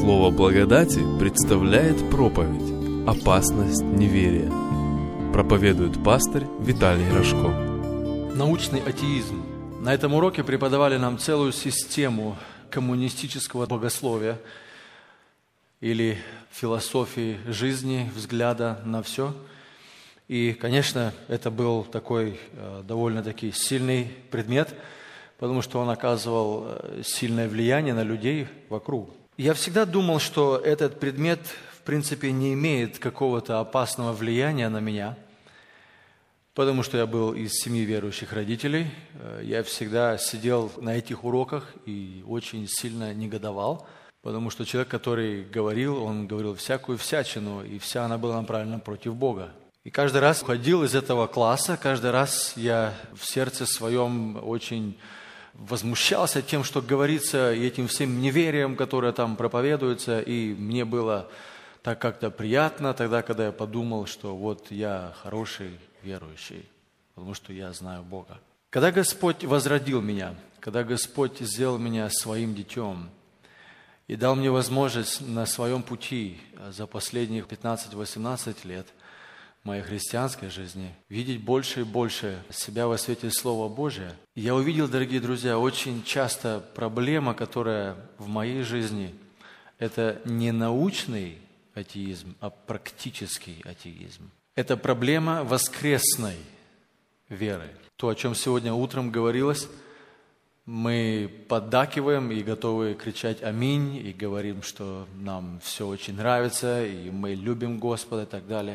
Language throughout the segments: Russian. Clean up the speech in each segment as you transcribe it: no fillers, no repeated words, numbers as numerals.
Слово благодати представляет проповедь «Опасность неверия». Проповедует пастырь Виталий Рожко. Научный атеизм. На этом уроке преподавали нам целую систему коммунистического богословия или философии жизни, взгляда на все. И, конечно, это был такой довольно-таки сильный предмет, потому что он оказывал сильное влияние на людей вокруг. Я всегда думал, что этот предмет, в принципе, не имеет какого-то опасного влияния на меня, потому что я был из семьи верующих родителей. Я всегда сидел на этих уроках и очень сильно негодовал, потому что человек, который говорил, он говорил всякую всячину, и вся она была направлена против Бога. И каждый раз уходил из этого класса, каждый раз я в сердце своем очень возмущался тем, что говорится, и этим всем неверием, которое там проповедуется, и мне было так как-то приятно тогда, когда я подумал, что вот я хороший верующий, потому что я знаю Бога. Когда Господь возродил меня, когда Господь сделал меня своим детем и дал мне возможность на своем пути за последних 15-18 лет моей христианской жизни видеть больше и больше себя во свете Слова Божия, я увидел, дорогие друзья, очень часто проблема, которая в моей жизни, это не научный атеизм, а практический атеизм. Это проблема воскресной веры. То, о чем сегодня утром говорилось, мы поддакиваем и готовы кричать «Аминь», и говорим, что нам все очень нравится, и мы любим Господа и так далее.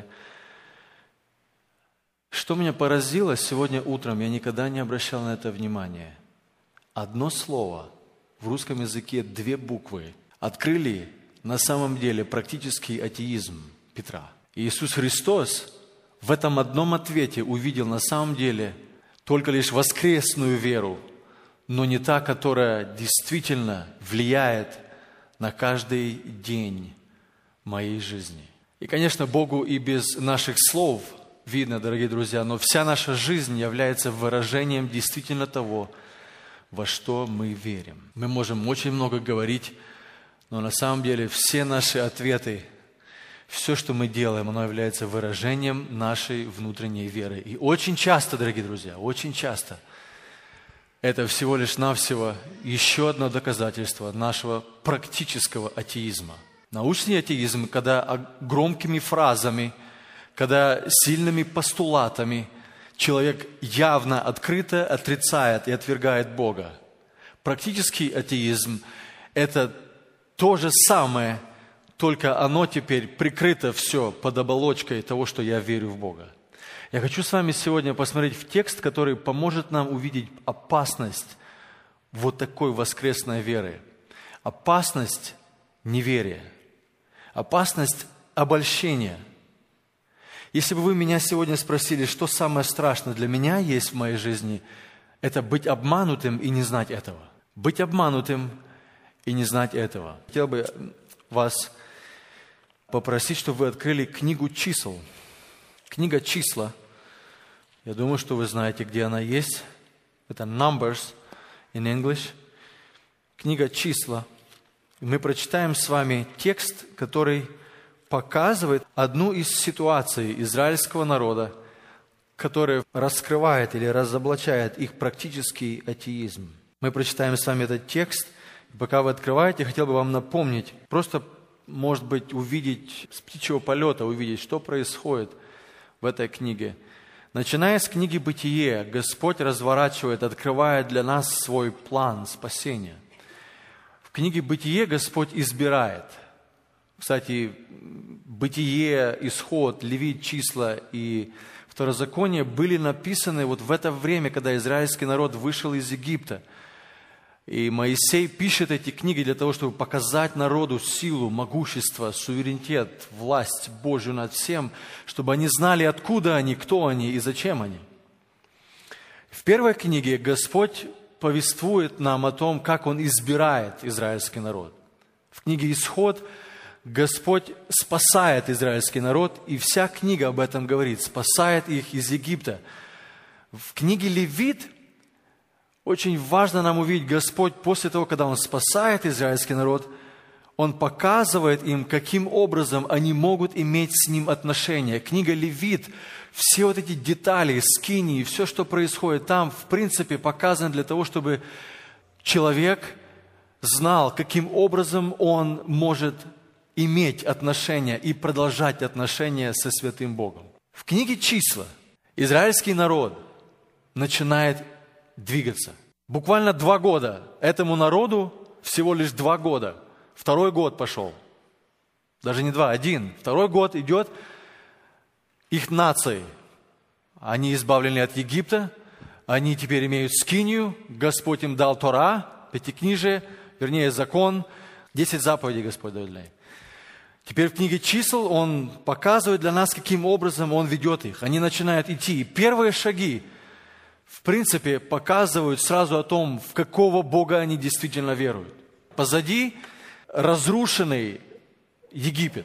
Что меня поразило сегодня утром, я никогда не обращал на это внимания. Одно слово, в русском языке 2 буквы, открыли на самом деле практический атеизм Петра. И Иисус Христос в этом одном ответе увидел на самом деле только лишь воскресную веру, но не та, которая действительно влияет на каждый день моей жизни. И, конечно, Богу и без наших слов видно, дорогие друзья, но вся наша жизнь является выражением действительно того, во что мы верим. Мы можем очень много говорить, но на самом деле все наши ответы, все, что мы делаем, оно является выражением нашей внутренней веры. И очень часто, дорогие друзья, очень часто это всего лишь навсего еще одно доказательство нашего практического атеизма. Научный атеизм, когда громкими фразами, когда сильными постулатами человек явно открыто отрицает и отвергает Бога. Практический атеизм – это то же самое, только оно теперь прикрыто все под оболочкой того, что я верю в Бога. Я хочу с вами сегодня посмотреть в текст, который поможет нам увидеть опасность вот такой воскресной веры. Опасность неверия. Опасность обольщения. Если бы вы меня сегодня спросили, что самое страшное для меня есть в моей жизни, это быть обманутым и не знать этого. Быть обманутым и не знать этого. Хотел бы вас попросить, чтобы вы открыли книгу чисел. Книга «Числа». Я думаю, что вы знаете, где она есть. Это Numbers in English. Книга «Числа». Мы прочитаем с вами текст, который показывает одну из ситуаций израильского народа, которая раскрывает или разоблачает их практический атеизм. Мы прочитаем с вами этот текст. Пока вы открываете, я хотел бы вам напомнить, просто, может быть, увидеть с птичьего полета, увидеть, что происходит в этой книге. Начиная с книги «Бытие», Господь разворачивает, открывает для нас свой план спасения. В книге «Бытие» Господь избирает. Кстати, Бытие, Исход, Левит, Числа и Второзаконие были написаны вот в это время, когда израильский народ вышел из Египта. И Моисей пишет эти книги для того, чтобы показать народу силу, могущество, суверенитет, власть Божью над всем, чтобы они знали, откуда они, кто они и зачем они. В первой книге Господь повествует нам о том, как Он избирает израильский народ. В книге «Исход» Господь спасает израильский народ, и вся книга об этом говорит, спасает их из Египта. В книге «Левит» очень важно нам увидеть, Господь после того, когда Он спасает израильский народ, Он показывает им, каким образом они могут иметь с Ним отношения. Книга Левит, все вот эти детали, скинии, все, что происходит там, в принципе, показано для того, чтобы человек знал, каким образом он может иметь отношения и продолжать отношения со святым Богом. В книге «Числа» израильский народ начинает двигаться. Буквально 2 года. Этому народу всего лишь 2 года. 2-й год пошел. Даже не 2, 1. 2-й год идет их нации. Они избавлены от Египта. Они теперь имеют скинию. Господь им дал Тора, Пятикнижие, вернее закон. 10 заповедей Господь дает для них. Теперь в книге «Чисел» Он показывает для нас, каким образом Он ведет их. Они начинают идти. И первые шаги, в принципе, показывают сразу о том, в какого Бога они действительно веруют. Позади разрушенный Египет.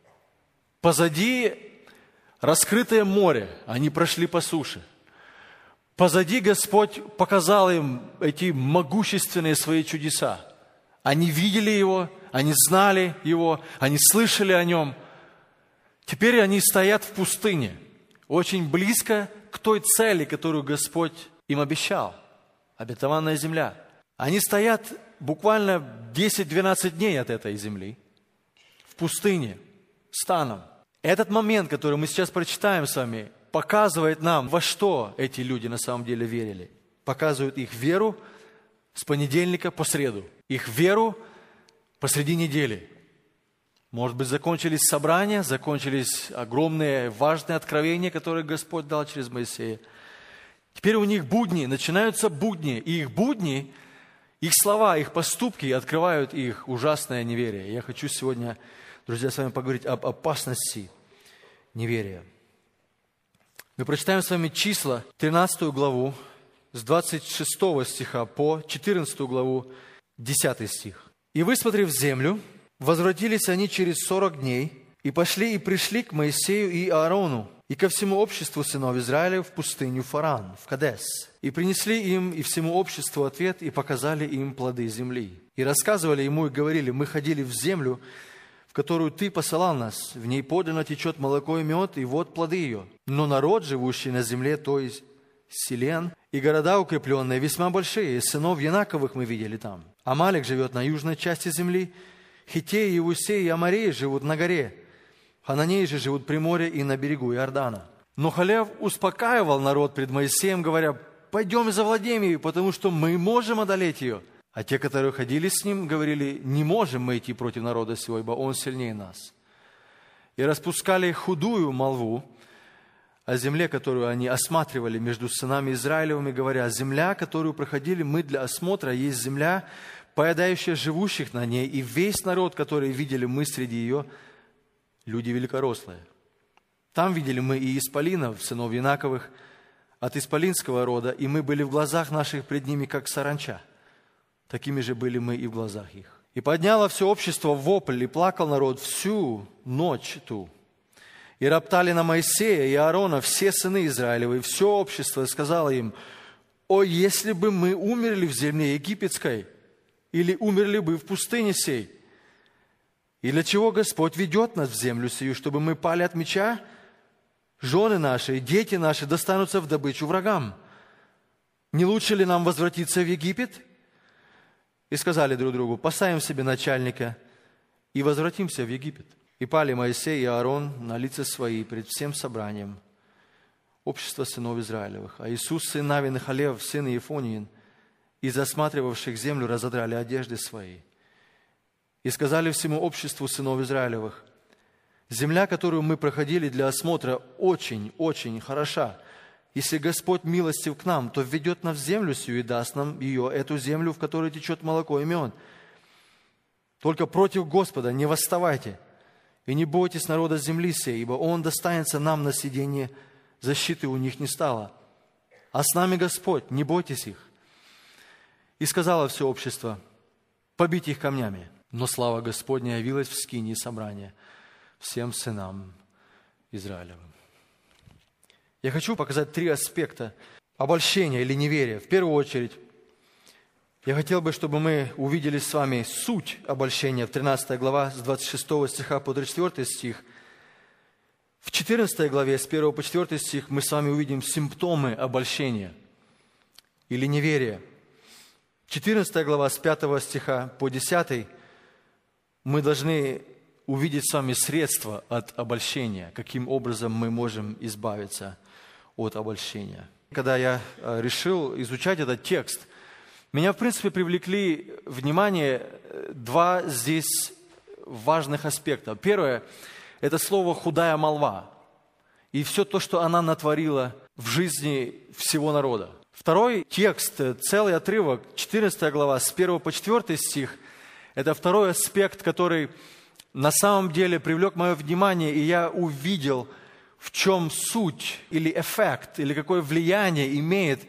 Позади раскрытое море. Они прошли по суше. Позади Господь показал им эти могущественные свои чудеса. Они видели Его, они знали Его, они слышали о Нем. Теперь они стоят в пустыне, очень близко к той цели, которую Господь им обещал. Обетованная земля. Они стоят буквально 10-12 дней от этой земли, в пустыне, станом. Этот момент, который мы сейчас прочитаем с вами, показывает нам, во что эти люди на самом деле верили. Показывает их веру с понедельника по среду. Их веру посреди недели. Может быть, закончились собрания, закончились огромные важные откровения, которые Господь дал через Моисея. Теперь у них будни, начинаются будни. И их будни, их слова, их поступки открывают их ужасное неверие. Я хочу сегодня, друзья, с вами поговорить об опасности неверия. Мы прочитаем с вами Числа, 13 главу, с 26 стиха по 14 главу, 10 стих. «И, высмотрев землю, возвратились они через 40 дней, и пошли и пришли к Моисею и Аарону, и ко всему обществу сынов Израиля в пустыню Фаран, в Кадес. И принесли им и всему обществу ответ, и показали им плоды земли. И рассказывали ему, и говорили: мы ходили в землю, в которую ты посылал нас, в ней подлинно течет молоко и мед, и вот плоды ее. Но народ, живущий на земле, то есть селен, и города укрепленные, весьма большие, сынов Янаковых мы видели там. Амалек живет на южной части земли, Хиттеи, Иевусеи и Амореи живут на горе, Хананеи же живут при море и на берегу Иордана. Но Халев успокаивал народ пред Моисеем, говоря: пойдем и завладеем ею, потому что мы можем одолеть ее. А те, которые ходили с ним, говорили: не можем мы идти против народа сего, ибо он сильнее нас. И распускали худую молву о земле, которую они осматривали между сынами Израилевыми, говоря: земля, которую проходили мы для осмотра, есть земля, поедающая живущих на ней, и весь народ, который видели мы среди ее, люди великорослые. Там видели мы и исполинов, сынов Янаковых, от исполинского рода, и мы были в глазах наших пред ними, как саранча. Такими же были мы и в глазах их. И подняло все общество вопль, и плакал народ всю ночь ту. И роптали на Моисея и Аарона все сыны Израилевы, и все общество, и сказало им: о, если бы мы умерли в земле египетской, или умерли бы в пустыне сей. И для чего Господь ведет нас в землю сию, чтобы мы пали от меча? Жены наши и дети наши достанутся в добычу врагам. Не лучше ли нам возвратиться в Египет? И сказали друг другу: поставим себе начальника и возвратимся в Египет. И пали Моисей и Аарон на лица свои пред всем собранием общества сынов Израилевых. А Иисус, сын Навин и Халев, сын Иефониин, из осматривавших землю разодрали одежды свои. И сказали всему обществу сынов Израилевых: земля, которую мы проходили для осмотра, очень, очень хороша. Если Господь милостив к нам, то введет нас в землю сию и даст нам ее, эту землю, в которой течет молоко и мед. Только против Господа не восставайте, и не бойтесь народа земли сей, ибо он достанется нам на сиденье, защиты у них не стало. А с нами Господь, не бойтесь их. И сказала все общество: побить их камнями. Но слава Господня явилась в скинии собрания всем сынам Израилевым. Я хочу показать 3 аспекта обольщения или неверия. В первую очередь, Я хотел бы, чтобы мы увидели с вами суть обольщения в 13 глава, с 26 стиха по 34 стих. В 14 главе, с 1 по 4 стих, мы с вами увидим симптомы обольщения или неверия. 14 глава, с 5 стиха по 10, мы должны увидеть с вами средства от обольщения, каким образом мы можем избавиться от обольщения. Когда я решил изучать этот текст, меня, в принципе, привлекли внимание два здесь важных аспекта. Первое – это слово «худая молва» и все то, что она натворила в жизни всего народа. Второй текст, целый отрывок, 14 глава, с 1 по 4 стих, это второй аспект, который на самом деле привлек мое внимание, и я увидел, в чем суть или эффект, или какое влияние имеет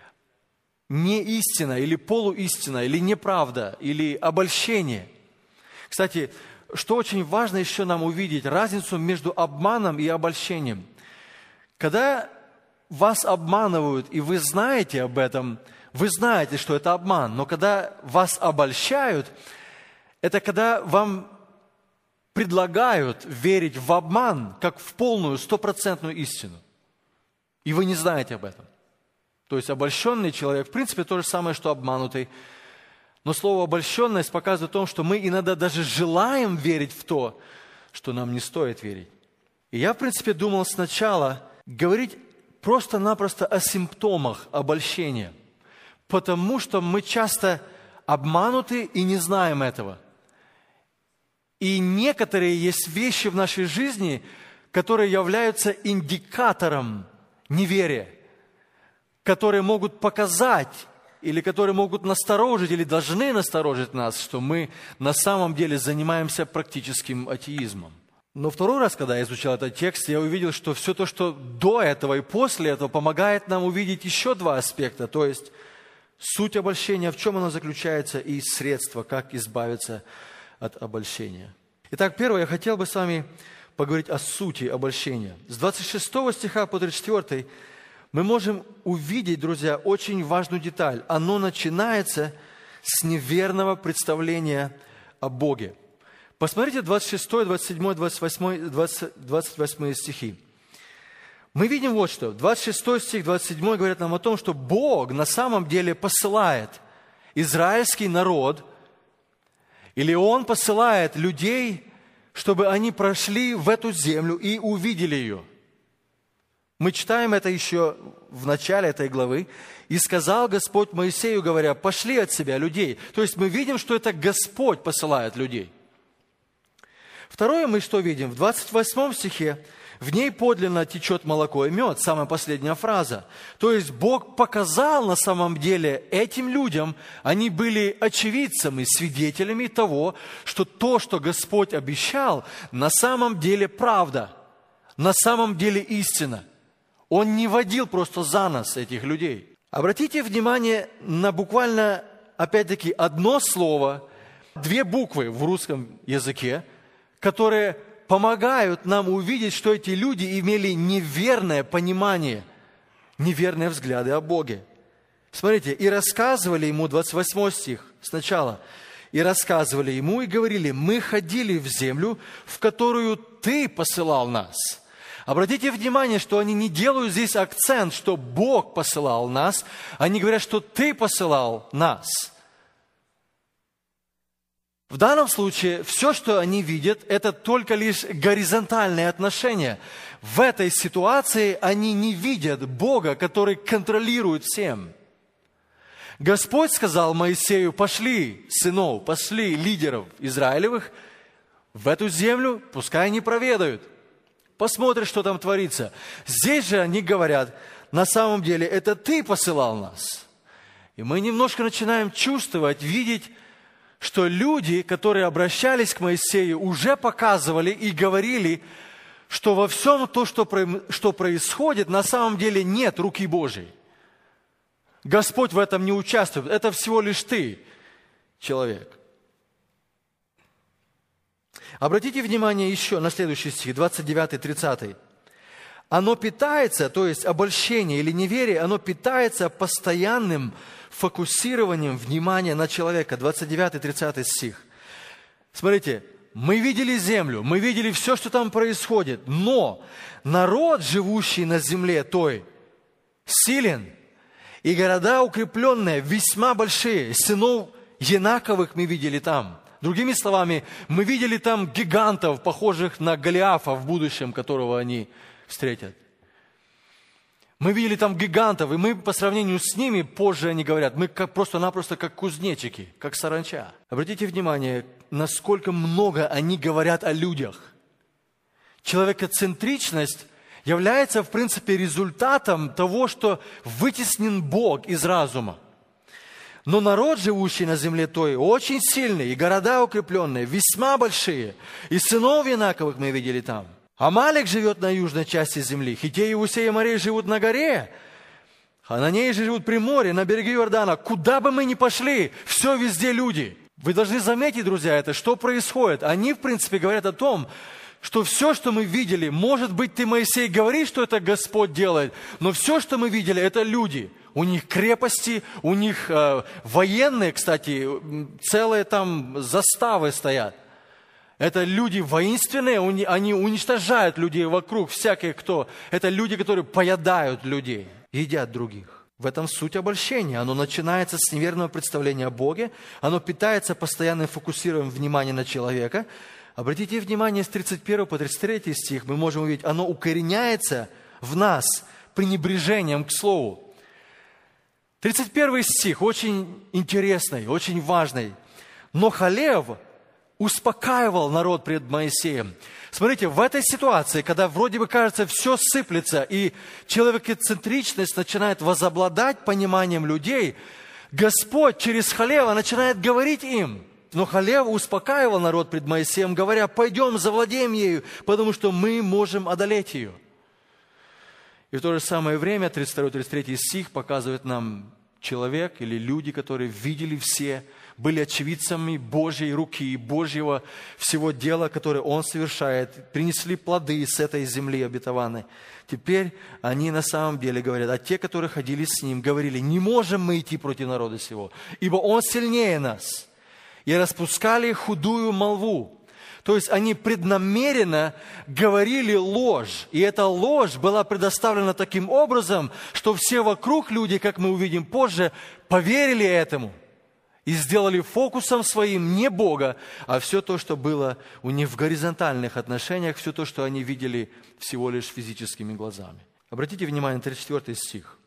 не истина, или полуистина, или неправда, или обольщение. Кстати, что очень важно еще нам увидеть, разницу между обманом и обольщением. Когда вас обманывают, и вы знаете об этом, вы знаете, что это обман, но когда вас обольщают, это когда вам предлагают верить в обман, как в полную, стопроцентную истину. И вы не знаете об этом. То есть обольщенный человек, в принципе, то же самое, что обманутый. Но слово «обольщенность» показывает о том, что мы иногда даже желаем верить в то, что нам не стоит верить. И я, в принципе, думал сначала говорить просто-напросто о симптомах обольщения, потому что мы часто обмануты и не знаем этого. И некоторые есть вещи в нашей жизни, которые являются индикатором неверия, которые могут показать, или которые могут насторожить, или должны насторожить нас, что мы на самом деле занимаемся практическим атеизмом. Но второй раз, когда я изучал этот текст, я увидел, что все то, что до этого и после этого, помогает нам увидеть еще два аспекта, то есть суть обольщения, в чем оно заключается, и средства, как избавиться от обольщения. Итак, первое, я хотел бы с вами поговорить о сути обольщения. С 26 стиха по 34 мы можем увидеть, друзья, очень важную деталь. Оно начинается с неверного представления о Боге. Посмотрите 26, 27, 28, 28 стихи. Мы видим вот что. 26 стих, 27 говорят нам о том, что Бог на самом деле посылает израильский народ, или Он посылает людей, чтобы они прошли в эту землю и увидели ее. Мы читаем это еще в начале этой главы. «И сказал Господь Моисею, говоря, пошли от себя людей». То есть мы видим, что это Господь посылает людей. Второе мы что видим? В 28 стихе в ней подлинно течет молоко и мед, самая последняя фраза. То есть Бог показал на самом деле этим людям, они были очевидцами, свидетелями того, что то, что Господь обещал, на самом деле правда, на самом деле истина. Он не водил просто за нос этих людей. Обратите внимание на буквально, опять-таки, одно слово, две буквы в русском языке, которые помогают нам увидеть, что эти люди имели неверное понимание, неверные взгляды о Боге. Смотрите, «И рассказывали ему», 28 стих сначала, «И рассказывали ему и говорили, мы ходили в землю, в которую ты посылал нас». Обратите внимание, что они не делают здесь акцент, что Бог посылал нас, они говорят, что ты посылал нас. В данном случае все, что они видят, это только лишь горизонтальные отношения. В этой ситуации они не видят Бога, который контролирует всем. Господь сказал Моисею, пошли сынов, пошли лидеров Израилевых в эту землю, пускай они проведают. Посмотришь, что там творится. Здесь же они говорят, на самом деле это ты посылал нас. И мы немножко начинаем чувствовать, видеть, что люди, которые обращались к Моисею, уже показывали и говорили, что во всем то, что происходит, на самом деле нет руки Божьей. Господь в этом не участвует. Это всего лишь ты, человек. Обратите внимание еще на следующий стих, 29-30. Оно питается, то есть обольщение или неверие, оно питается постоянным фокусированием внимания на человека. 29-30 стих. Смотрите, мы видели землю, мы видели все, что там происходит, но народ, живущий на земле той, силен, и города укрепленные, весьма большие, сынов Енаковых мы видели там. Другими словами, мы видели там гигантов, похожих на Голиафа в будущем, которого они встретят. Мы видели там гигантов, и мы по сравнению с ними, позже они говорят, мы просто-напросто как кузнечики, как саранча. Обратите внимание, насколько много они говорят о людях. Человекоцентричность является, в принципе, результатом того, что вытеснен Бог из разума. Но народ, живущий на земле той, очень сильный, и города укрепленные, весьма большие, и сынов Янаковых мы видели там. Амалик живет на южной части земли, Хиттеи, Иевусеи, Амореи живут на горе, Хананеи же живут при море, на берегу Иордана. Куда бы мы ни пошли, все везде люди. Вы должны заметить, друзья, это, что происходит. Они, в принципе, говорят о том, что все, что мы видели, может быть, ты, Моисей, говоришь, что это Господь делает, но все, что мы видели, это люди. У них крепости, у них военные, кстати, целые там заставы стоят. Это люди воинственные, они уничтожают людей вокруг, всякие кто. Это люди, которые поедают людей, едят других. В этом суть обольщения. Оно начинается с неверного представления о Боге, оно питается постоянным фокусированием внимания на человека. Обратите внимание, с 31 по 33 стих мы можем увидеть, оно укореняется в нас пренебрежением к Слову. 31 стих очень интересный, очень важный. Но Халев успокаивал народ пред Моисеем. Смотрите, в этой ситуации, когда вроде бы кажется, все сыплется, и человекоцентричность начинает возобладать пониманием людей, Господь через Халева начинает говорить им. Но Халев успокаивал народ пред Моисеем, говоря, пойдем, завладеем ею, потому что мы можем одолеть ее. И в то же самое время 32-33 стих показывает нам человек или люди, которые видели все, были очевидцами Божьей руки, Божьего всего дела, которое Он совершает, принесли плоды с этой земли обетованной. Теперь они на самом деле говорят, а те, которые ходили с Ним, говорили, не можем мы идти против народа сего, ибо Он сильнее нас. И распускали худую молву. То есть они преднамеренно говорили ложь. И эта ложь была предоставлена таким образом, что все вокруг люди, как мы увидим позже, поверили этому. И сделали фокусом своим не Бога, а все то, что было у них в горизонтальных отношениях, все то, что они видели всего лишь физическими глазами. Обратите внимание на 34 стих.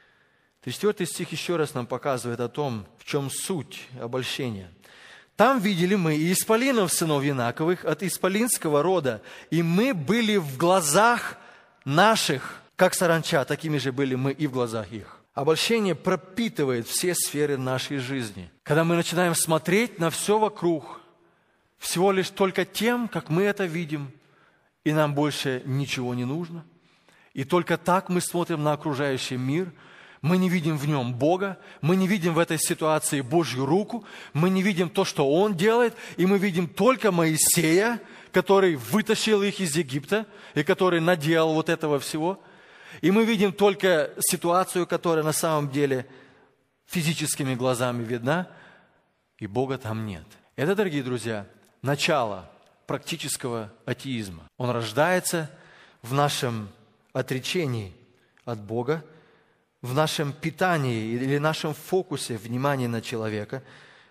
34 стих еще раз нам показывает о том, в чем суть обольщения. Там видели мы и исполинов сынов Янаковых от исполинского рода, и мы были в глазах наших, как саранча, такими же были мы и в глазах их. Обольщение пропитывает все сферы нашей жизни. Когда мы начинаем смотреть на все вокруг, всего лишь только тем, как мы это видим, и нам больше ничего не нужно, и только так мы смотрим на окружающий мир, мы не видим в нем Бога, мы не видим в этой ситуации Божью руку, мы не видим то, что Он делает, и мы видим только Моисея, который вытащил их из Египта, и который наделал вот этого всего. И мы видим только ситуацию, которая на самом деле физическими глазами видна, и Бога там нет. Это, дорогие друзья, начало практического атеизма. Он рождается в нашем отречении от Бога, в нашем питании или нашем фокусе внимания на человека.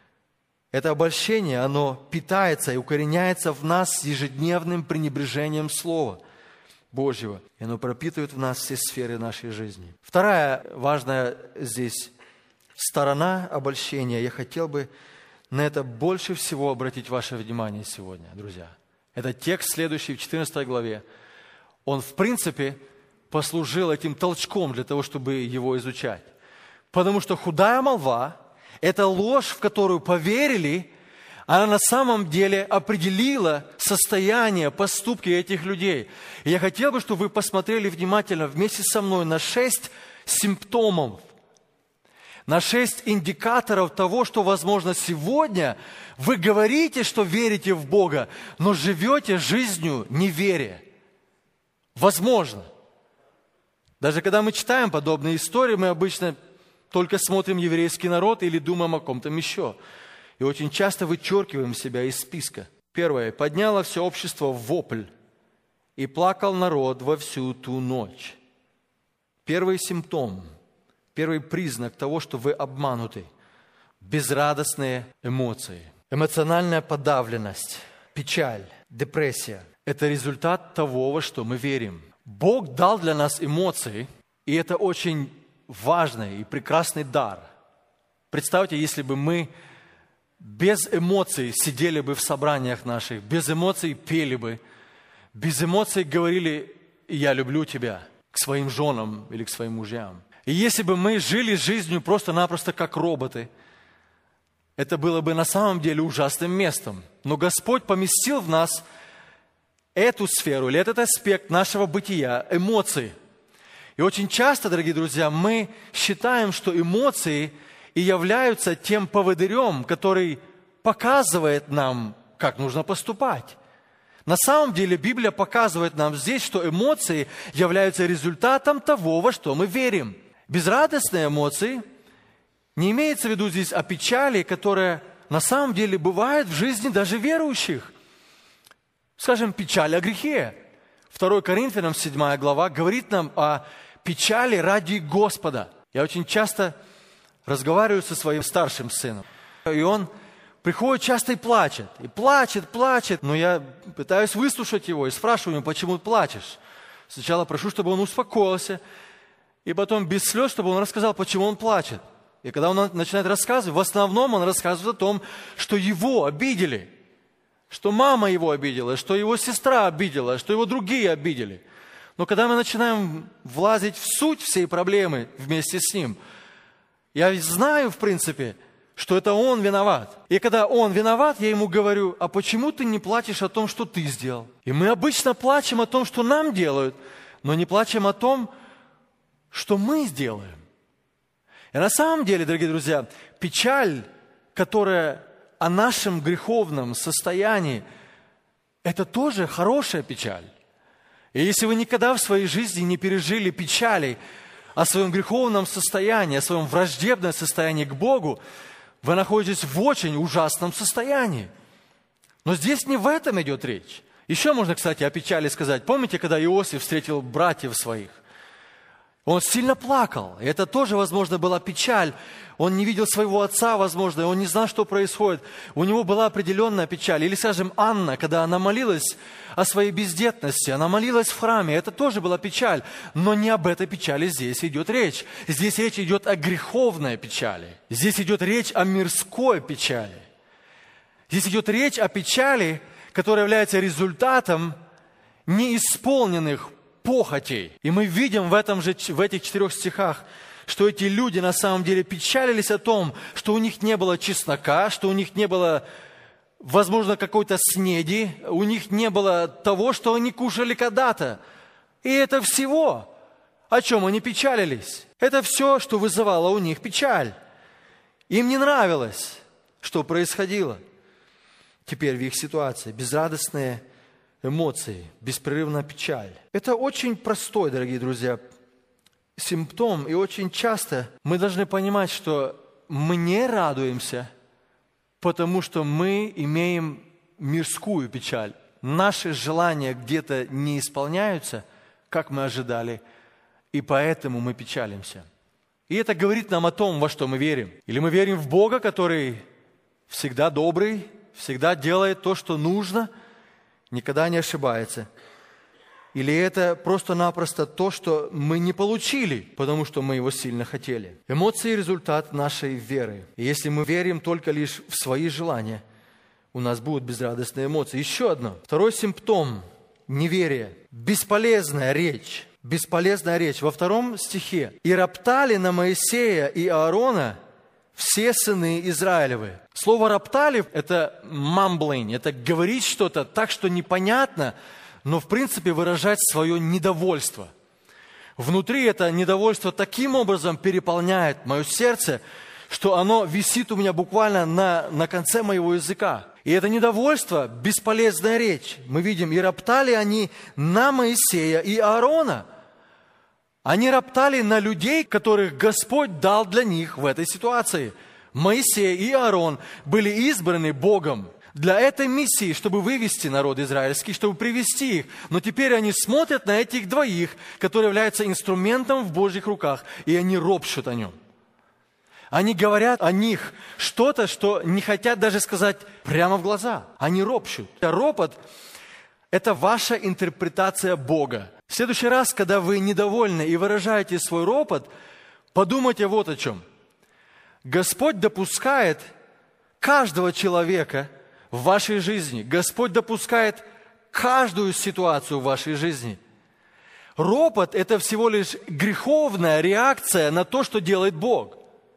Это обольщение, оно питается и укореняется в нас ежедневным пренебрежением Слова Божьего. И оно пропитывает в нас все сферы нашей жизни. Вторая важная здесь сторона обольщения. Я хотел бы на это больше всего обратить ваше внимание сегодня, друзья. Это текст, следующий в 14 главе. Он, в принципе, послужил этим толчком для того, чтобы его изучать. Потому что худая молва, эта ложь, в которую поверили, она на самом деле определила состояние, поступки этих людей. И я хотел бы, чтобы вы посмотрели внимательно вместе со мной на 6 симптомов, на 6 индикаторов того, что, возможно, сегодня вы говорите, что верите в Бога, но живете жизнью неверия. Возможно. Даже когда мы читаем подобные истории, мы обычно только смотрим еврейский народ или думаем о ком-то еще. И очень часто вычеркиваем себя из списка. Первое. Подняло все общество в вопль, и плакал народ во всю ту ночь. Первый симптом, первый признак того, что вы обмануты. Безрадостные эмоции. Эмоциональная подавленность, печаль, депрессия. Это результат того, во что мы верим. Бог дал для нас эмоции, и это очень важный и прекрасный дар. Представьте, если бы мы без эмоций сидели бы в собраниях наших, без эмоций пели бы, без эмоций говорили «я люблю тебя» к своим женам или к своим мужьям. И если бы мы жили жизнью просто-напросто как роботы, это было бы на самом деле ужасным местом. Но Господь поместил в нас эту сферу или этот аспект нашего бытия, эмоции. И очень часто, дорогие друзья, мы считаем, что эмоции и являются тем поводырем, который показывает нам, как нужно поступать. На самом деле Библия показывает нам здесь, что эмоции являются результатом того, во что мы верим. Безрадостные эмоции не имеется в виду здесь о печали, которая на самом деле бывает в жизни даже верующих. Скажем, печаль о грехе. 2 Коринфянам 7 глава говорит нам о печали ради Господа. Я очень часто разговариваю со своим старшим сыном, и он приходит часто и плачет. И плачет. Но я пытаюсь выслушать его и спрашиваю его, почему ты плачешь. Сначала прошу, чтобы он успокоился, и потом без слез, чтобы он рассказал, почему он плачет. И когда он начинает рассказывать, в основном он рассказывает о том, что его обидели, что мама его обидела, что его сестра обидела, что его другие обидели. Но когда мы начинаем влазить в суть всей проблемы вместе с ним, я знаю, в принципе, что это он виноват. И когда он виноват, я ему говорю, а почему ты не плачешь о том, что ты сделал? И мы обычно плачем о том, что нам делают, но не плачем о том, что мы сделаем. И на самом деле, дорогие друзья, печаль, которая о нашем греховном состоянии, это тоже хорошая печаль. И если вы никогда в своей жизни не пережили печали о своем греховном состоянии, о своем враждебном состоянии к Богу, вы находитесь в очень ужасном состоянии. Но здесь не в этом идет речь. Еще можно, кстати, о печали сказать. Помните, когда Иосиф встретил братьев своих? Он сильно плакал. И это тоже, возможно, была печаль. Он не видел своего отца, возможно, и он не знал, что происходит. У него была определенная печаль. Или, скажем, Анна, когда она молилась о своей бездетности, она молилась в храме, это тоже была печаль. Но не об этой печали здесь идет речь. Здесь речь идет о греховной печали. Здесь идет речь о мирской печали. Здесь идет речь о печали, которая является результатом неисполненных похотей. И мы видим в этих 4 стихах, что эти люди на самом деле печалились о том, что у них не было чеснока, что у них не было, возможно, какой-то снеди, у них не было того, что они кушали когда-то. И это всего, о чем они печалились. Это все, что вызывало у них печаль. Им не нравилось, что происходило теперь в их ситуации. Безрадостные эмоции, беспрерывная печаль. Это очень простой, дорогие друзья, симптом. И очень часто мы должны понимать, что мы не радуемся, потому что мы имеем мирскую печаль. Наши желания где-то не исполняются, как мы ожидали, и поэтому мы печалимся. И это говорит нам о том, во что мы верим. Или мы верим в Бога, который всегда добрый, всегда делает то, что нужно, никогда не ошибается. Или это просто-напросто то, что мы не получили, потому что мы его сильно хотели. Эмоции – результат нашей веры. И если мы верим только лишь в свои желания, у нас будут безрадостные эмоции. Еще одно. Второй симптом неверия. Бесполезная речь. Бесполезная речь. Во 2 стихе. «И роптали на Моисея и Аарона все сыны Израилевы». Слово «роптали» – это mumbling, это говорить что-то так, что непонятно, но в принципе выражать свое недовольство. Внутри это недовольство таким образом переполняет мое сердце, что оно висит у меня буквально на конце моего языка. И это недовольство – бесполезная речь. Мы видим, и роптали они на Моисея и Аарона. Они роптали на людей, которых Господь дал для них в этой ситуации. Моисей и Аарон были избраны Богом для этой миссии, чтобы вывести народ израильский, чтобы привести их. Но теперь они смотрят на этих двоих, которые являются инструментом в Божьих руках, и они ропщут о нем. Они говорят о них что-то, что не хотят даже сказать прямо в глаза. Они ропщут. Ропот – это ваша интерпретация Бога. В следующий раз, когда вы недовольны и выражаете свой ропот, подумайте вот о чем. Господь допускает каждого человека в вашей жизни. Господь допускает каждую ситуацию в вашей жизни. Ропот – это всего лишь греховная реакция на то, что делает Бог.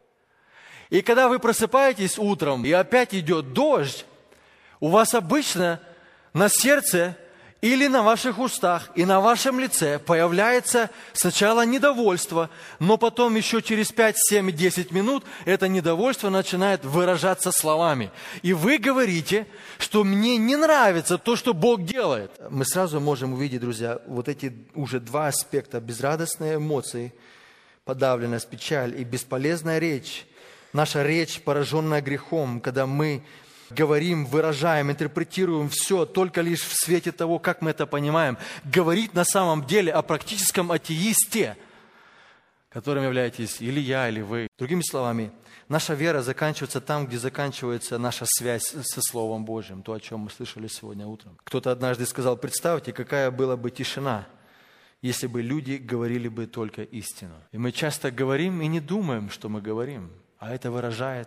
И когда вы просыпаетесь утром, и опять идет дождь, у вас обычно на сердце или на ваших устах и на вашем лице появляется сначала недовольство, но потом еще через 5, 7, 10 минут это недовольство начинает выражаться словами. И вы говорите, что мне не нравится то, что Бог делает. Мы сразу можем увидеть, друзья, вот эти уже два аспекта: безрадостные эмоции, подавленность, печаль и бесполезная речь. Наша речь, пораженная грехом, когда мы говорим, выражаем, интерпретируем все только лишь в свете того, как мы это понимаем, говорит на самом деле о практическом атеисте, которым являетесь или я, или вы. Другими словами, наша вера заканчивается там, где заканчивается наша связь со Словом Божьим, то, о чем мы слышали сегодня утром. Кто-то однажды сказал: представьте, какая была бы тишина, если бы люди говорили бы только истину. И мы часто говорим и не думаем, что мы говорим. А это выражает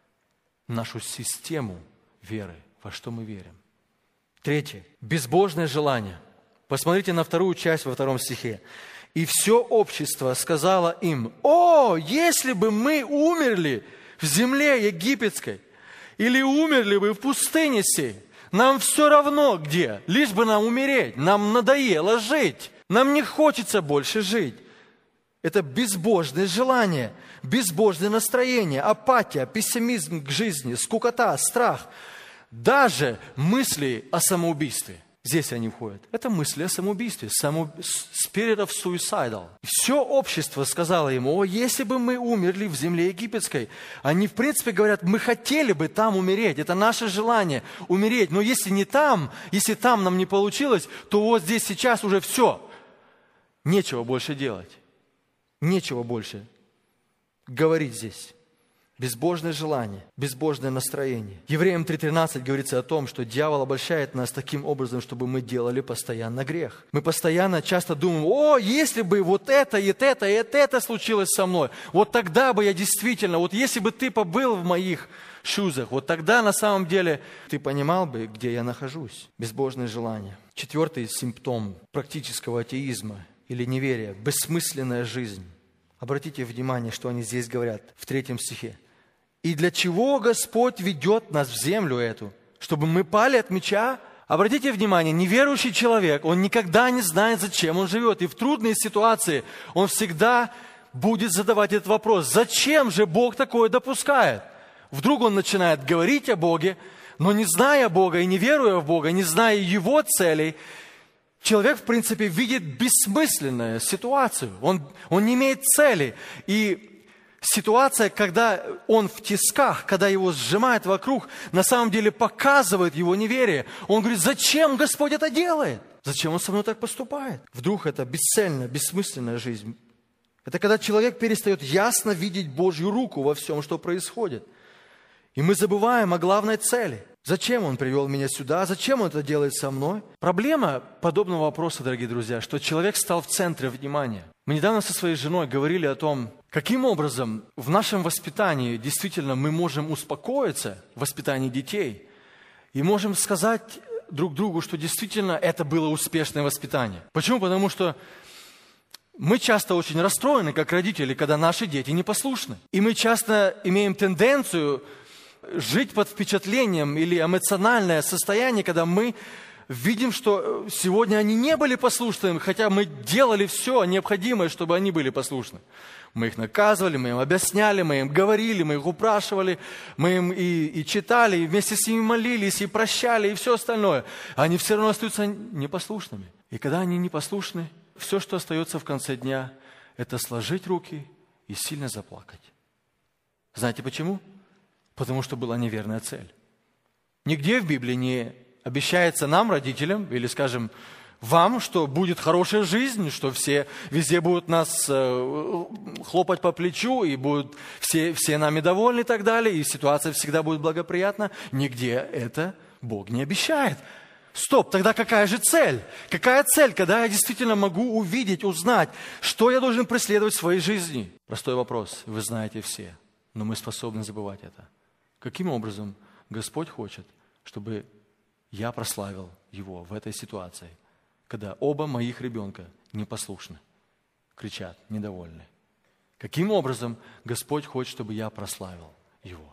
нашу систему веры, во что мы верим. Третье. Безбожное желание. Посмотрите на вторую часть во 2 стихе. «И все общество сказало им: о, если бы мы умерли в земле египетской, или умерли бы в пустыне сей, нам все равно где, лишь бы нам умереть, нам надоело жить, нам не хочется больше жить». Это безбожное желание, безбожное настроение, апатия, пессимизм к жизни, скукота, страх. Даже мысли о самоубийстве. Здесь они входят. Это мысли о самоубийстве. Spirit of suicidal. Все общество сказало ему: о, если бы мы умерли в земле египетской. Они, в принципе, говорят: мы хотели бы там умереть. Это наше желание умереть. Но если не там, если там нам не получилось, то вот здесь сейчас уже все. Нечего больше делать. Нечего больше говорить здесь. Безбожное желание, безбожное настроение. Евреям 3:13 говорится о том, что дьявол обольщает нас таким образом, чтобы мы делали постоянно грех. Мы постоянно часто думаем: о, если бы вот это, и это случилось со мной, вот тогда бы я действительно, вот если бы ты побыл в моих шузах, вот тогда на самом деле ты понимал бы, где я нахожусь. Безбожное желание. 4-й симптом практического атеизма или неверия – бессмысленная жизнь. Обратите внимание, что они здесь говорят в 3 стихе. «И для чего Господь ведет нас в землю эту? Чтобы мы пали от меча?» Обратите внимание, неверующий человек, он никогда не знает, зачем он живет. И в трудные ситуации он всегда будет задавать этот вопрос: зачем же Бог такое допускает? Вдруг он начинает говорить о Боге, но не зная Бога и не веруя в Бога, не зная Его целей, человек, в принципе, видит бессмысленную ситуацию. Он не имеет цели. И ситуация, когда он в тисках, когда его сжимают вокруг, на самом деле показывает его неверие. Он говорит: зачем Господь это делает? Зачем Он со мной так поступает? Вдруг это бесцельная, бессмысленная жизнь. Это когда человек перестает ясно видеть Божью руку во всем, что происходит. И мы забываем о главной цели. Зачем Он привел меня сюда? Зачем Он это делает со мной? Проблема подобного вопроса, дорогие друзья, что человек стал в центре внимания. Мы недавно со своей женой говорили о том, каким образом в нашем воспитании действительно мы можем успокоиться в воспитании детей и можем сказать друг другу, что действительно это было успешное воспитание. Почему? Потому что мы часто очень расстроены, как родители, когда наши дети непослушны. И мы часто имеем тенденцию жить под впечатлением или эмоциональное состояние, когда мы видим, что сегодня они не были послушными, хотя мы делали все необходимое, чтобы они были послушны. Мы их наказывали, мы им объясняли, мы им говорили, мы их упрашивали, мы им и читали, и вместе с ними молились, и прощали, и все остальное. Они все равно остаются непослушными. И когда они непослушны, все, что остается в конце дня, это сложить руки и сильно заплакать. Знаете почему? Потому что была неверная цель. Нигде в Библии не обещается нам, родителям, или, скажем, вам, что будет хорошая жизнь, что все везде будут нас хлопать по плечу, и будут все нами довольны и так далее, и ситуация всегда будет благоприятна. Нигде это Бог не обещает. Стоп, тогда какая же цель? Какая цель, когда я действительно могу увидеть, узнать, что я должен преследовать в своей жизни? Простой вопрос, вы знаете все, но мы способны забывать это. Каким образом Господь хочет, чтобы я прославил Его в этой ситуации, когда оба моих ребенка непослушны, кричат, недовольны? Каким образом Господь хочет, чтобы я прославил Его?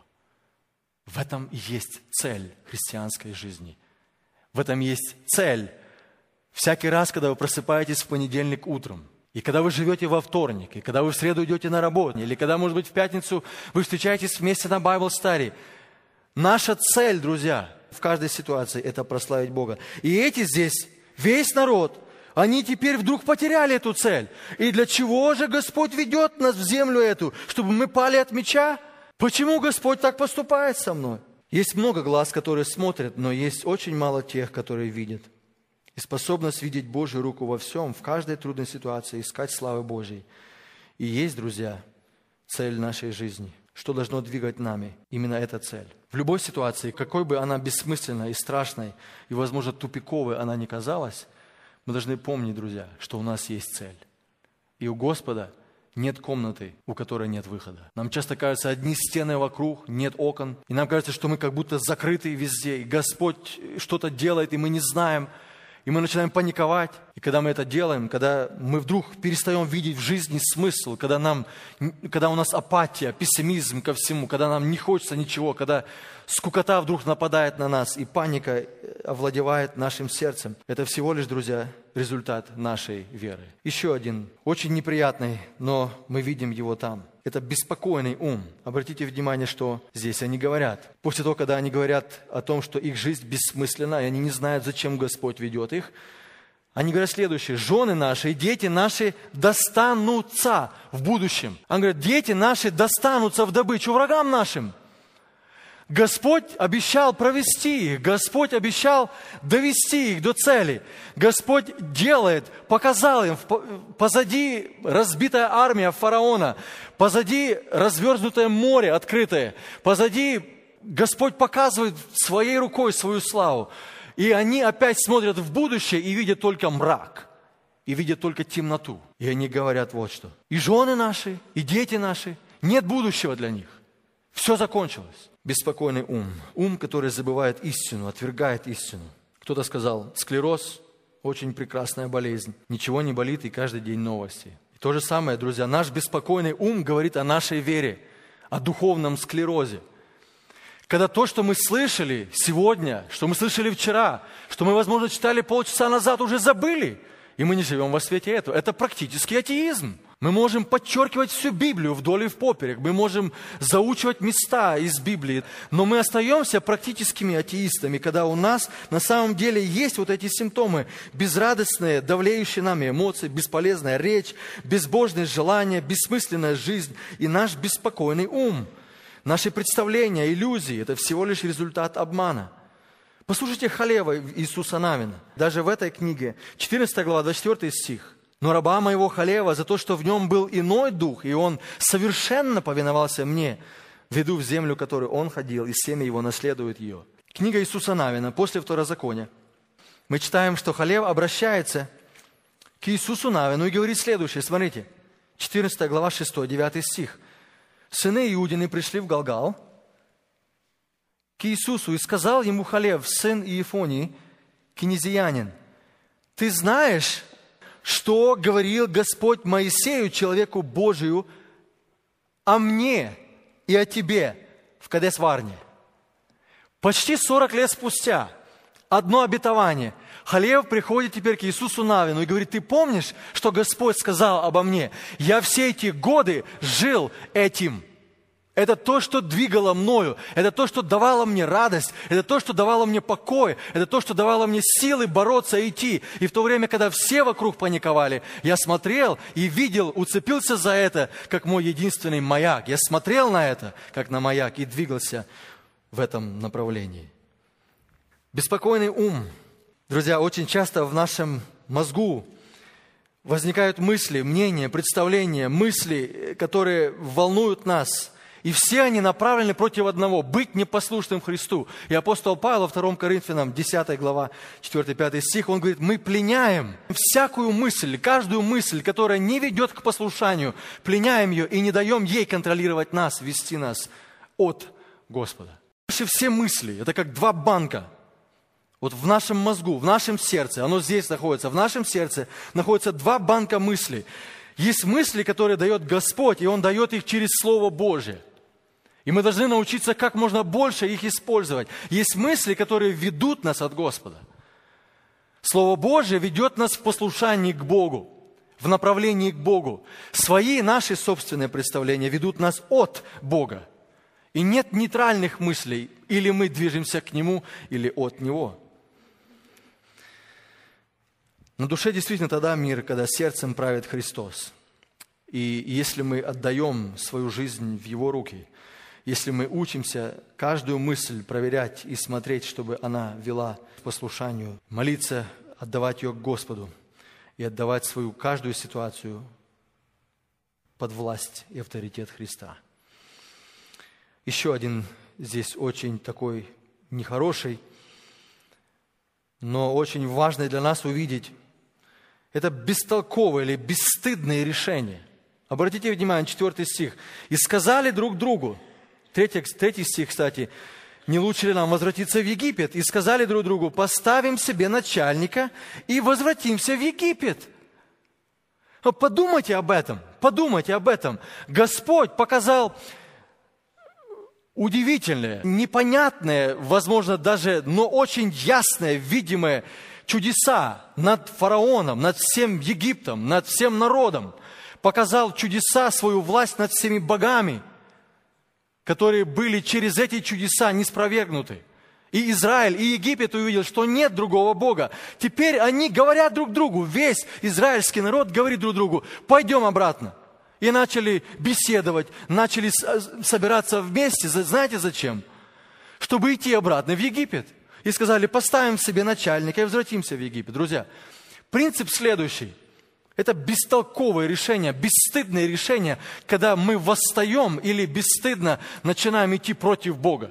В этом и есть цель христианской жизни. В этом есть цель. Всякий раз, когда вы просыпаетесь в понедельник утром, и когда вы живете во вторник, и когда вы в среду идете на работу, или когда, может быть, в пятницу вы встречаетесь вместе на Bible Study, наша цель, друзья, в каждой ситуации – это прославить Бога. И эти здесь, весь народ, они теперь вдруг потеряли эту цель. И для чего же Господь ведет нас в землю эту? Чтобы мы пали от меча? Почему Господь так поступает со мной? Есть много глаз, которые смотрят, но есть очень мало тех, которые видят. И способность видеть Божью руку во всем, в каждой трудной ситуации, искать славы Божьей. И есть, друзья, цель нашей жизни. Что должно двигать нами? Именно эта цель. В любой ситуации, какой бы она бессмысленной и страшной, и, возможно, тупиковой она ни казалась, мы должны помнить, друзья, что у нас есть цель. И у Господа нет комнаты, у которой нет выхода. Нам часто кажется, одни стены вокруг, нет окон. И нам кажется, что мы как будто закрыты везде. И Господь что-то делает, и мы не знаем. И мы начинаем паниковать. И когда мы это делаем, когда мы вдруг перестаем видеть в жизни смысл, когда у нас апатия, пессимизм ко всему, когда нам не хочется ничего, когда скукота вдруг нападает на нас, и паника овладевает нашим сердцем, это всего лишь, друзья, результат нашей веры. Еще один, очень неприятный, но мы видим его там. Это беспокойный ум. Обратите внимание, что здесь они говорят. После того, когда они говорят о том, что их жизнь бессмысленна, и они не знают, зачем Господь ведет их, они говорят следующее: жены наши и дети наши достанутся в будущем. Они говорят, дети наши достанутся в добычу врагам нашим. Господь обещал провести их, Господь обещал довести их до цели. Господь делает, показал им, позади разбитая армия фараона, позади развернутое море открытое, позади Господь показывает своей рукой свою славу. И они опять смотрят в будущее и видят только мрак, и видят только темноту. И они говорят вот что: и жены наши, и дети наши, нет будущего для них. Все закончилось. Беспокойный ум. Ум, который забывает истину, отвергает истину. Кто-то сказал, склероз – очень прекрасная болезнь. Ничего не болит, и каждый день новости. И то же самое, друзья, наш беспокойный ум говорит о нашей вере, о духовном склерозе. Когда то, что мы слышали сегодня, что мы слышали вчера, что мы, возможно, читали полчаса назад, уже забыли, и мы не живем во свете этого. Это практически атеизм. Мы можем подчеркивать всю Библию вдоль и впоперек, мы можем заучивать места из Библии, но мы остаемся практическими атеистами, когда у нас на самом деле есть вот эти симптомы: безрадостные, давлеющие нами эмоции, бесполезная речь, безбожные желания, бессмысленная жизнь и наш беспокойный ум. Наши представления, иллюзии – это всего лишь результат обмана. Послушайте Халева Иисуса Навина. Даже в этой книге, 14 глава, 24 стих. «Но раба моего Халева за то, что в нем был иной дух, и он совершенно повиновался мне, веду в землю, которую он ходил, и семя его наследует ее». Книга Иисуса Навина, после Второзакония. Мы читаем, что Халев обращается к Иисусу Навину и говорит следующее. Смотрите, 14 глава, 6-9 стих. «Сыны Иудины пришли в Галгал к Иисусу, и сказал ему Халев, сын Иефонии, кинезиянин: ты знаешь, что говорил Господь Моисею, человеку Божию, о мне и о тебе в Кадес-Варне». Почти 40 лет спустя, одно обетование, Халев приходит теперь к Иисусу Навину и говорит: ты помнишь, что Господь сказал обо мне? Я все эти годы жил этим. Это то, что двигало мною. Это то, что давало мне радость. Это то, что давало мне покой. Это то, что давало мне силы бороться и идти. И в то время, когда все вокруг паниковали, я смотрел и видел, уцепился за это, как мой единственный маяк. Я смотрел на это, как на маяк, и двигался в этом направлении. Беспокойный ум. Друзья, очень часто в нашем мозгу возникают мысли, мнения, представления, мысли, которые волнуют нас. И все они направлены против одного – быть непослушным Христу. И апостол Павел во 2 Коринфянам, 10 глава, 4-5 стих, он говорит: мы пленяем всякую мысль, каждую мысль, которая не ведет к послушанию, пленяем ее и не даем ей контролировать нас, вести нас от Господа. Наши все мысли – это как два банка. Вот в нашем мозгу, в нашем сердце, оно здесь находится, в нашем сердце находятся два банка мыслей. Есть мысли, которые дает Господь, и Он дает их через Слово Божие. И мы должны научиться как можно больше их использовать. Есть мысли, которые ведут нас от Господа. Слово Божие ведет нас в послушании к Богу, в направлении к Богу. Свои наши собственные представления ведут нас от Бога. И нет нейтральных мыслей, или мы движемся к Нему, или от Него. На душе действительно тогда мир, когда сердцем правит Христос. И если мы отдаем свою жизнь в Его руки, если мы учимся каждую мысль проверять и смотреть, чтобы она вела к послушанию, молиться, отдавать ее к Господу и отдавать свою каждую ситуацию под власть и авторитет Христа. Еще один здесь очень такой нехороший, но очень важный для нас увидеть. Это бестолковое или бесстыдное решение. Обратите внимание, 4 стих. «И сказали друг другу», 3 стих, кстати, «не лучше ли нам возвратиться в Египет? И сказали друг другу: поставим себе начальника и возвратимся в Египет». Подумайте об этом, подумайте об этом. Господь показал удивительное, непонятное, возможно, даже, но очень ясное, видимое чудеса над фараоном, над всем Египтом, над всем народом. Показал чудеса, свою власть над всеми богами, которые были через эти чудеса неспровергнуты. И Израиль, и Египет увидел, что нет другого Бога. Теперь они говорят друг другу, весь израильский народ говорит друг другу: пойдем обратно. И начали беседовать, начали собираться вместе. Знаете зачем? Чтобы идти обратно в Египет. И сказали: поставим себе начальника и возвратимся в Египет. Друзья, принцип следующий. Это бестолковое решение, бесстыдное решение, когда мы восстаем или бесстыдно начинаем идти против Бога.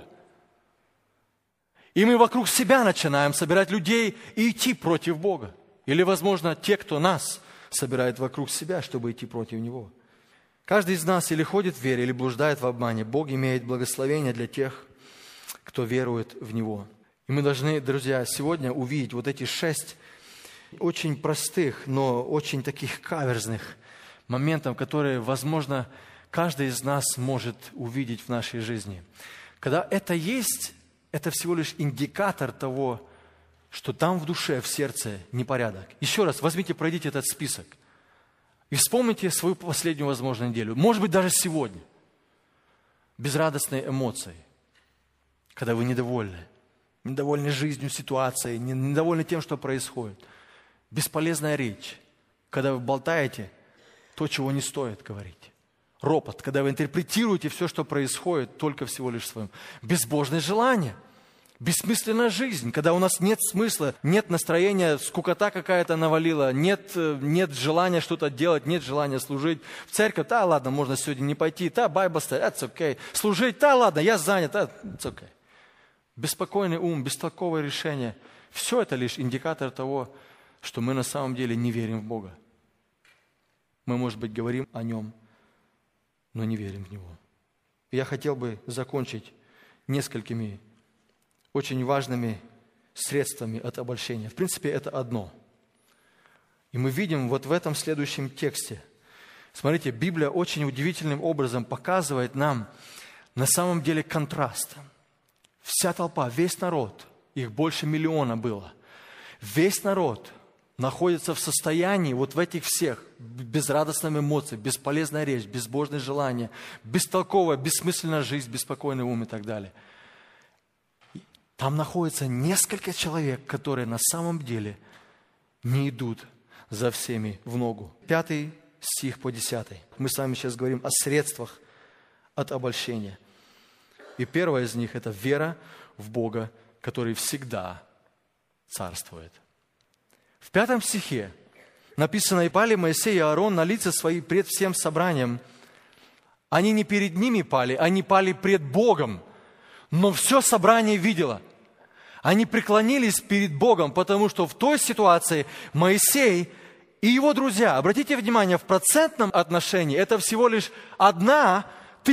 И мы вокруг себя начинаем собирать людей и идти против Бога. Или, возможно, те, кто нас собирает вокруг себя, чтобы идти против Него. Каждый из нас или ходит в вере, или блуждает в обмане. Бог имеет благословение для тех, кто верует в Него. И мы должны, друзья, сегодня увидеть вот эти 6 очень простых, но очень таких каверзных моментов, которые, возможно, каждый из нас может увидеть в нашей жизни. Когда это есть, это всего лишь индикатор того, что там в душе, в сердце непорядок. Еще раз, возьмите, пройдите этот список и вспомните свою последнюю, возможно, неделю. Может быть, даже сегодня. Безрадостные эмоции, когда вы недовольны жизнью, ситуацией, недовольны тем, что происходит. Бесполезная речь, когда вы болтаете то, чего не стоит говорить. Ропот, когда вы интерпретируете все, что происходит, только всего лишь своим. Безбожное желание, бессмысленная жизнь, когда у нас нет смысла, нет настроения, скукота какая-то навалила, нет желания что-то делать, нет желания служить. В церковь: да, ладно, можно сегодня не пойти, да, Bible study, that's okay. Служить: да, ладно, я занят, да, it's okay. Беспокойный ум, бестолковое решение. Все это лишь индикатор того, что мы на самом деле не верим в Бога. Мы, может быть, говорим о Нем, но не верим в Него. И я хотел бы закончить несколькими очень важными средствами от обольщения. В принципе, это одно. И мы видим вот в этом следующем тексте. Смотрите, Библия очень удивительным образом показывает нам на самом деле контраст. Вся толпа, весь народ, их больше 1 миллиона было. Весь народ находится в состоянии вот в этих всех безрадостных эмоций, бесполезная речь, безбожные желания, бестолковая, бессмысленная жизнь, беспокойный ум и так далее. Там находится несколько человек, которые на самом деле не идут за всеми в ногу. 5 стих по 10. Мы с вами сейчас говорим о средствах от обольщения. И первое из них – это вера в Бога, который всегда царствует. В 5 стихе написано: «И пали Моисей и Аарон на лица свои пред всем собранием». Они не перед ними пали, они пали пред Богом. Но все собрание видело. Они преклонились перед Богом, потому что в той ситуации Моисей и его друзья, обратите внимание, в процентном отношении это всего лишь 1/1000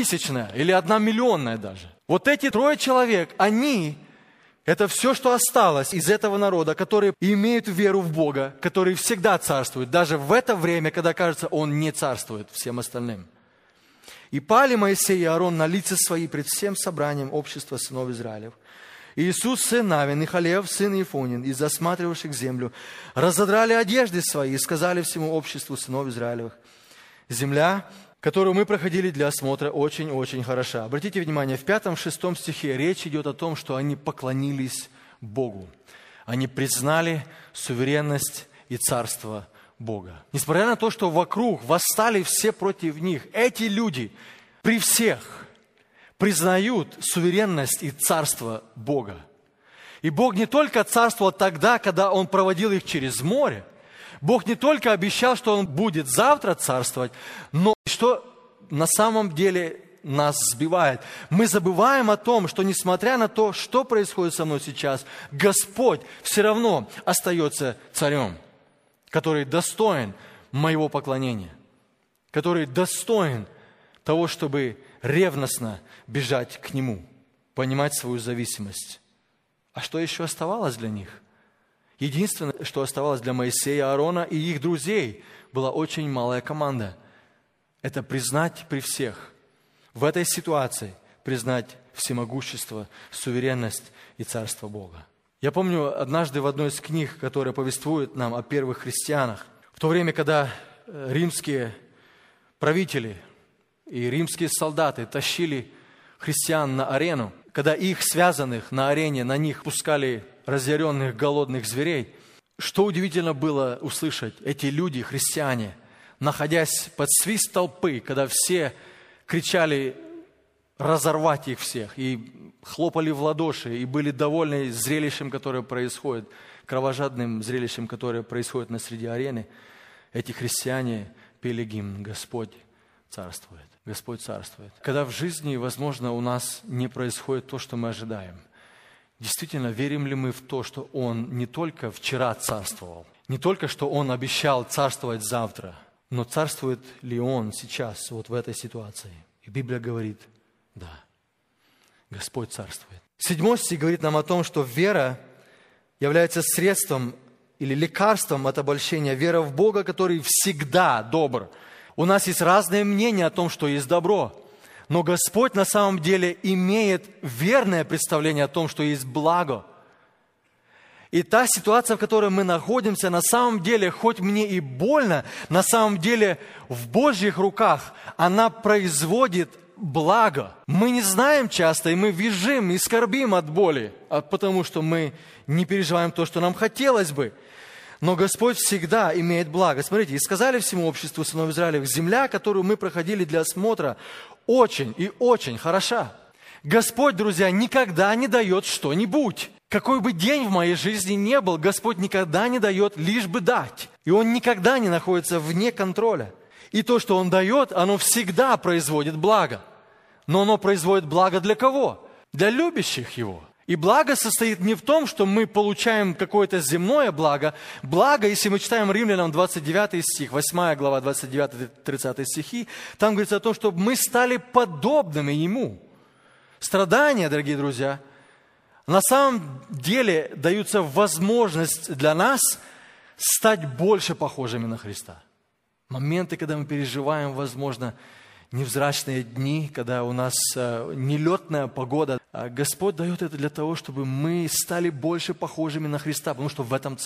или 1 миллионная даже. Вот эти 3 человек, они, это все, что осталось из этого народа, которые имеют веру в Бога, который всегда царствует, даже в это время, когда, кажется, Он не царствует всем остальным. «И пали Моисей и Аарон на лица свои пред всем собранием общества сынов Израилев. И Иисус, сын Навин, и Халев, сын Ефонин, из осматривавших землю, разодрали одежды свои и сказали всему обществу сынов Израилевых: земля, которую мы проходили для осмотра, очень-очень хороша». Обратите внимание, в 5-6 стихе речь идет о том, что они поклонились Богу. Они признали суверенность и царство Бога. Несмотря на то, что вокруг восстали все против них, эти люди при всех признают суверенность и царство Бога. И Бог не только царствовал тогда, когда Он проводил их через море. Бог не только обещал, что Он будет завтра царствовать, но что на самом деле нас сбивает. Мы забываем о том, что несмотря на то, что происходит со мной сейчас, Господь все равно остается царем, который достоин моего поклонения, который достоин того, чтобы ревностно бежать к Нему, понимать свою зависимость. А что еще оставалось для них? Единственное, что оставалось для Моисея, Аарона и их друзей, была очень малая команда. Это признать при всех, в этой ситуации, признать всемогущество, суверенность и царство Бога. Я помню однажды в одной из книг, которая повествует нам о первых христианах, в то время, когда римские правители и римские солдаты тащили христиан на арену, когда их связанных на арене, на них пускали разъяренных голодных зверей, что удивительно было услышать: эти люди, христиане, находясь под свист толпы, когда все кричали разорвать их всех, и хлопали в ладоши, и были довольны зрелищем, которое происходит, кровожадным зрелищем, которое происходит на среди арены, эти христиане пели гимн «Господь царствует». Господь царствует. Когда в жизни, возможно, у нас не происходит то, что мы ожидаем, действительно, верим ли мы в то, что Он не только вчера царствовал, не только, что Он обещал царствовать завтра, но царствует ли Он сейчас, вот в этой ситуации? И Библия говорит: да, Господь царствует. 7 стих говорит нам о том, что вера является средством или лекарством от обольщения. Вера в Бога, который всегда добр. У нас есть разные мнения о том, что есть добро. Но Господь на самом деле имеет верное представление о том, что есть благо. И та ситуация, в которой мы находимся, на самом деле, хоть мне и больно, на самом деле в Божьих руках она производит благо. Мы не знаем часто, и мы визжим, и скорбим от боли, потому что мы не переживаем то, что нам хотелось бы. Но Господь всегда имеет благо. Смотрите, и сказали всему обществу сынов Израилевых: земля, которую мы проходили для осмотра, очень и очень хороша. Господь, друзья, никогда не дает что-нибудь. Какой бы день в моей жизни не был, Господь никогда не дает лишь бы дать. И Он никогда не находится вне контроля. И то, что Он дает, оно всегда производит благо. Но оно производит благо для кого? Для любящих Его. И благо состоит не в том, что мы получаем какое-то земное благо. Благо, если мы читаем Римлянам 29 стих, 8 глава, 29-30 стихи, там говорится о том, чтобы мы стали подобными Ему. Страдания, дорогие друзья, на самом деле даются возможность для нас стать больше похожими на Христа. Моменты, когда мы переживаем, возможно, невзрачные дни, когда у нас нелетная погода. Господь дает это для того, чтобы мы стали больше похожими на Христа, потому что в этом цель.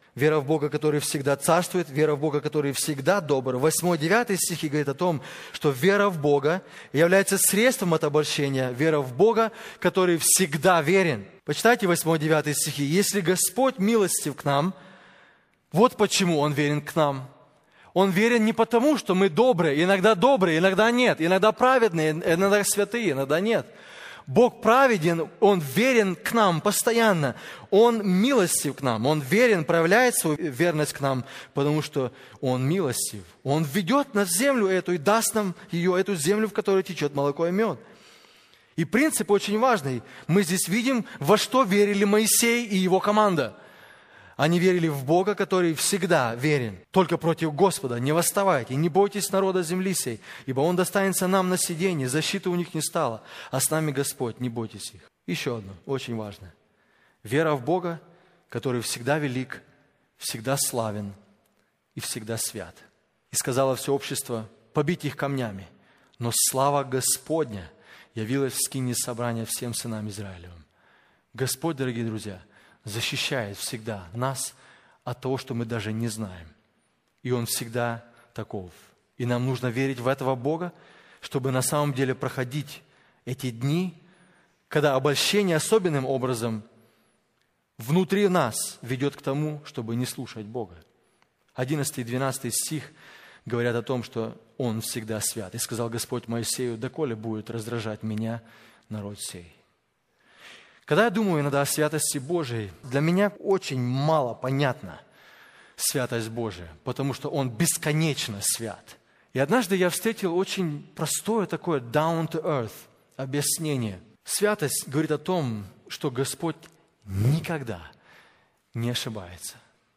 Вера в Бога, который всегда царствует, вера в Бога, который всегда добр. 8-9 стихи говорит о том, что вера в Бога является средством от обольщения. Вера в Бога, который всегда верен. Почитайте 8-9 стихи. «Если Господь милостив к нам, вот почему Он верен к нам. Он верен не потому, что мы добрые, иногда нет, иногда праведные, иногда святые, иногда нет. Бог праведен, Он верен к нам постоянно. Он милостив к нам, Он верен, проявляет свою верность к нам, потому что Он милостив. Он ведет нас в землю эту и даст нам ее, эту землю, в которой течет молоко и мед. И принцип очень важный. Мы здесь видим, во что верили Моисей и его команда. Они верили в Бога, который всегда верен. Только против Господа не восставайте, не бойтесь народа земли сей, ибо Он достанется нам на сиденье, защиты у них не стало, а с нами Господь, не бойтесь их. Еще одно, очень важное. Вера в Бога, который всегда велик, всегда славен и всегда свят. И сказала все общество: побить их камнями. Но слава Господня явилась в скинии собрания всем сынам Израилевым. Господь, дорогие друзья, защищает всегда нас от того, что мы даже не знаем. И Он всегда таков. И нам нужно верить в этого Бога, чтобы на самом деле проходить эти дни, когда обольщение особенным образом внутри нас ведет к тому, чтобы не слушать Бога. 11 и 12 стих говорят о том, что Он всегда свят. И сказал Господь Моисею: доколе будет раздражать меня народ сей. Когда я думаю иногда о святости Божией, для меня очень мало понятна святость Божия, потому что Он бесконечно свят. И однажды я встретил очень простое такое down to earth объяснение. Святость говорит о том, что Господь никогда не ошибается.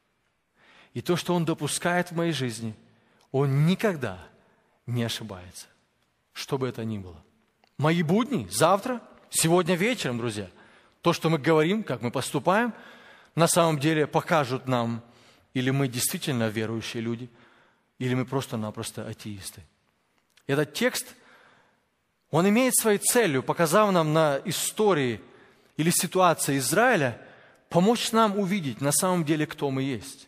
И то, что Он допускает в моей жизни, Он никогда не ошибается, что бы это ни было. Мои будни завтра, сегодня вечером, друзья, то, что мы говорим, как мы поступаем, на самом деле покажут нам, или мы действительно верующие люди, или мы просто-напросто атеисты. Этот текст, он имеет своей целью, показав нам на истории или ситуации Израиля, помочь нам увидеть на самом деле, кто мы есть.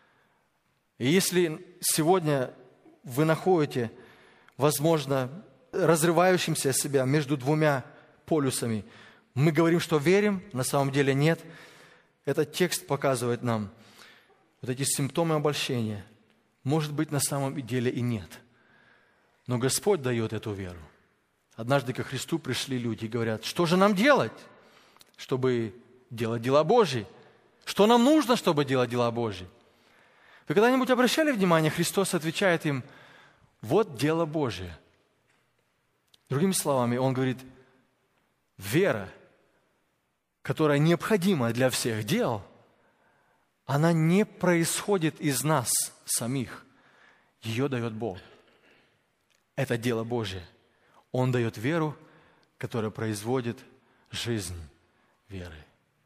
И если сегодня вы находите, возможно, разрывающимся себя между двумя полюсами, мы говорим, что верим, на самом деле нет. Этот текст показывает нам вот эти симптомы обольщения. Может быть, на самом деле и нет. Но Господь дает эту веру. Однажды ко Христу пришли люди и говорят: что же нам делать, чтобы делать дела Божьи? Что нам нужно, чтобы делать дела Божьи? Вы когда-нибудь обращали внимание, Христос отвечает им: вот дело Божие. Другими словами, Он говорит: вера, которая необходима для всех дел, она не происходит из нас самих. Ее дает Бог. Это дело Божье. Он дает веру, которая производит жизнь веры.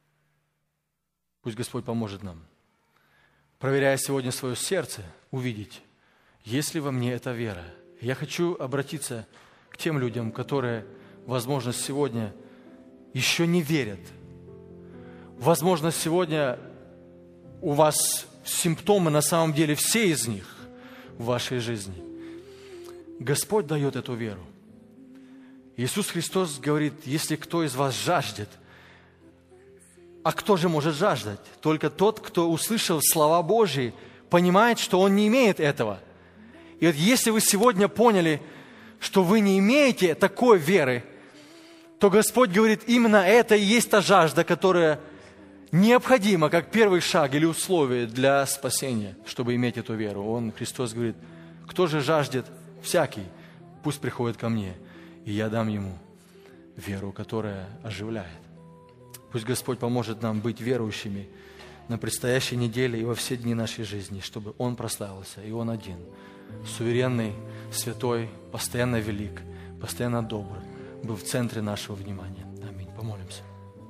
Пусть Господь поможет нам, проверяя сегодня свое сердце, увидеть, есть ли во мне эта вера. Я хочу обратиться к тем людям, которые, возможно, сегодня еще не верят. Возможно, сегодня у вас симптомы, на самом деле, все из них в вашей жизни. Господь дает эту веру. Иисус Христос говорит: если кто из вас жаждет, а кто же может жаждать? Только тот, кто услышал слова Божьи, понимает, что он не имеет этого. И вот если вы сегодня поняли, что вы не имеете такой веры, то Господь говорит: именно это и есть та жажда, которая необходима, как первый шаг или условие для спасения, чтобы иметь эту веру. Христос говорит: кто же жаждет? Всякий, пусть приходит ко мне, и я дам ему веру, которая оживляет. Пусть Господь поможет нам быть верующими на предстоящей неделе и во все дни нашей жизни, чтобы Он прославился, и Он один, суверенный, святой, постоянно велик, постоянно добр, был в центре нашего внимания. Аминь. Помолимся.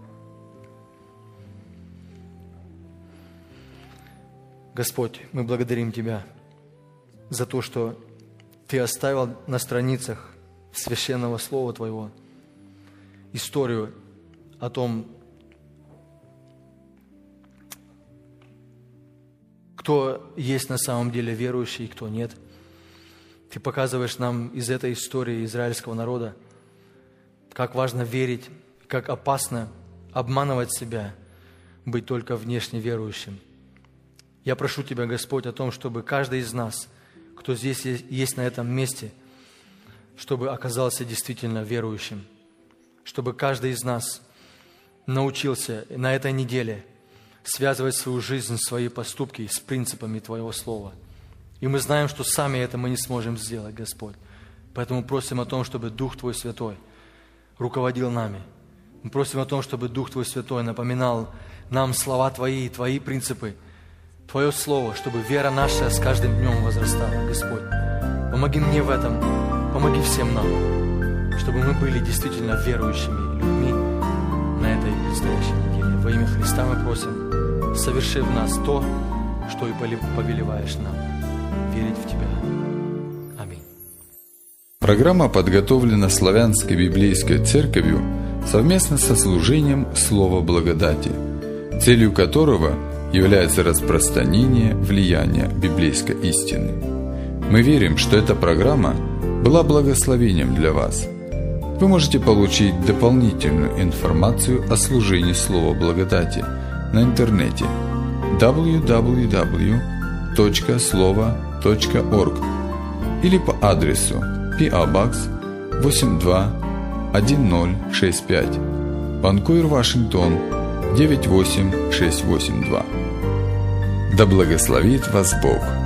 Господь, мы благодарим Тебя за то, что Ты оставил на страницах священного Слова Твоего историю о том, кто есть на самом деле верующий и кто нет. Ты показываешь нам из этой истории израильского народа, как важно верить, как опасно обманывать себя, быть только внешне верующим. Я прошу Тебя, Господь, о том, чтобы каждый из нас, кто здесь есть на этом месте, чтобы оказался действительно верующим, чтобы каждый из нас научился на этой неделе связывать свою жизнь, свои поступки с принципами Твоего Слова. И мы знаем, что сами это мы не сможем сделать, Господь. Поэтому просим о том, чтобы Дух Твой Святой руководил нами. Мы просим о том, чтобы Дух Твой Святой напоминал нам слова Твои, Твои принципы, Твое Слово, чтобы вера наша с каждым днем возрастала, Господь. Помоги мне в этом, помоги всем нам, чтобы мы были действительно верующими людьми на этой предстоящей неделе. Во имя Христа мы просим, соверши в нас то, что и повелеваешь нам, верить в Тебя. Аминь. Программа подготовлена Славянской библейской церковью совместно со служением Слова Благодати, целью которого является распространение влияния библейской истины. Мы верим, что эта программа была благословением для вас. Вы можете получить дополнительную информацию о служении Слова Благодати на интернете www.slovo.org или по адресу PO Box 821065, Ванкувер, Вашингтон 98682. Да благословит вас Бог!